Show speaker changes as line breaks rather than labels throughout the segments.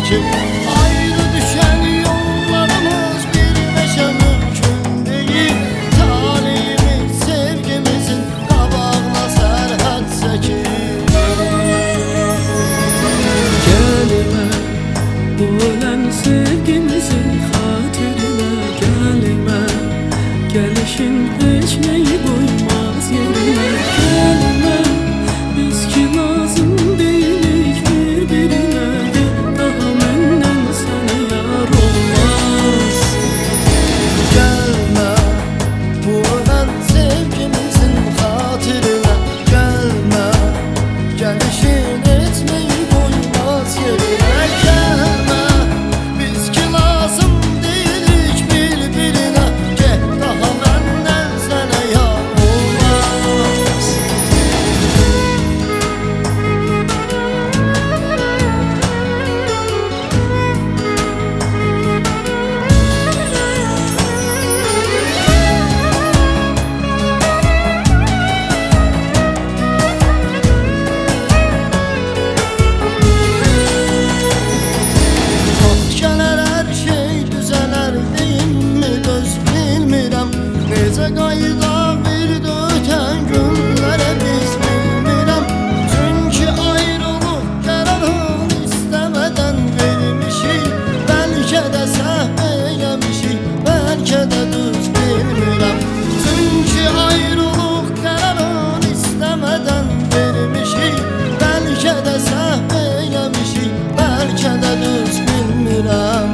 ki ayrı düşen yollarımız bir meşe mümkün değil. Talihimiz sevgimizin qabağına sərhəd çəkir.
Gəlmə bu ölən sevgimizin xatirinə, gəlmə gəlişin heç nəyi qoymaz yerinə. Gəlmə biz ki lazım deyilik bir-birinə, daha məndən sənə yar olmaz.
Gəlmə bu ölən sevgimizin xatirinə, gəlmə gəlişin etməyi qoymaz yerinə. Gəlmə biz ki lazım deyilik bir-birinə, daha məndən sənə yar olmaz. Gələr hər şey düzələr deyimmi döz bilmirəm. Necə qayıda bildi ötən günlərə biz bilmirəm. Çünki ayrılıq qərarını istəmədən vermişik. Bəlkə də səhv eyləmişik, bəlkə də düz bilmirəm. Çünki ayrılıq qərarını istəmədən vermişik. Bəlkə də səhv eyləmişik, bəlkə də düz bilmirəm.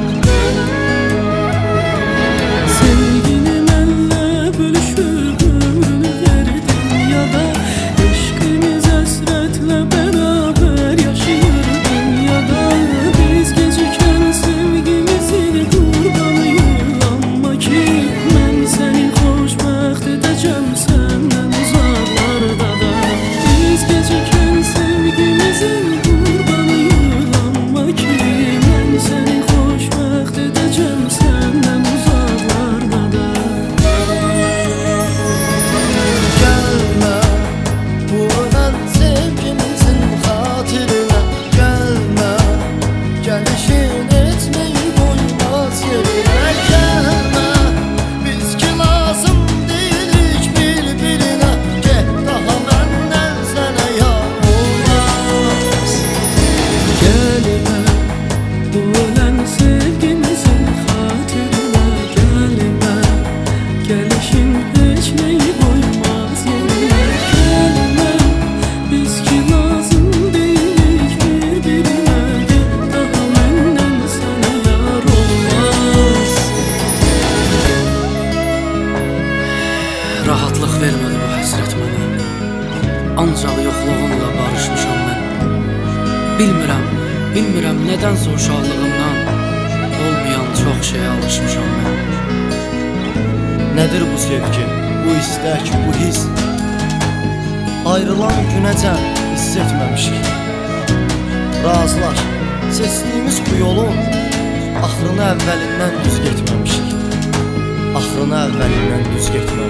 Sevgini mənlə bölüşür ömrünü verdin ya da eşqimiz əsrətlə bərabər yaşayır dünyada. Biz gecikən sevgimizin qurbanıyıq, amma ki mən səni xoşbəxt edəcəm səndən uzaqlarda da. Biz gecikən sevgimizin qurbanıyıq, amma ki mən səni xoşbəxt edəcəm səndən uzaqlarda da.
Gəlmə bu ölən sevgimizin xatirinə, gəlmə gəlişin etməyi qoymaz yerinə. Gəlmə biz ki lazım deyilik bir-birinə, daha məndən sənə yar olmaz.
Gəlmə bu ölən sevgimizin xatirinə, gəlmə gəlişin heç nəyi qoymaz yerinə. Gəlmə biz ki lazım deyilik bir-birinə, daha məndən sənə yar olmaz. Rahatlıq vermədi bu həsrət mənə, ancaq yoxluğunla barışmışam mən. Bilmirəm nədənsə uşaqlığımdan olmayan çox şeyə alışmışam mən.
Nədir bu sevgi, bu istək, bu his? Ayrılan günəcən hiss etməmişik. Razılaş, seçdiyimiz bu yolun axırını əvvəlindən düz getməmişik. Axırını əvvəlindən düz getməmişik.